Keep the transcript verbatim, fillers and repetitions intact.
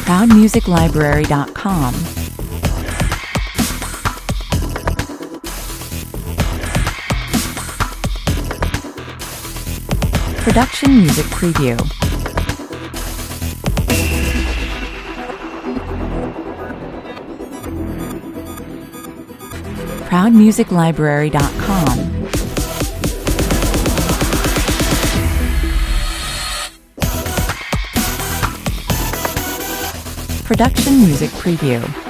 proud music library dot com. Production Music Preview. proud music library dot com. Production Music Preview.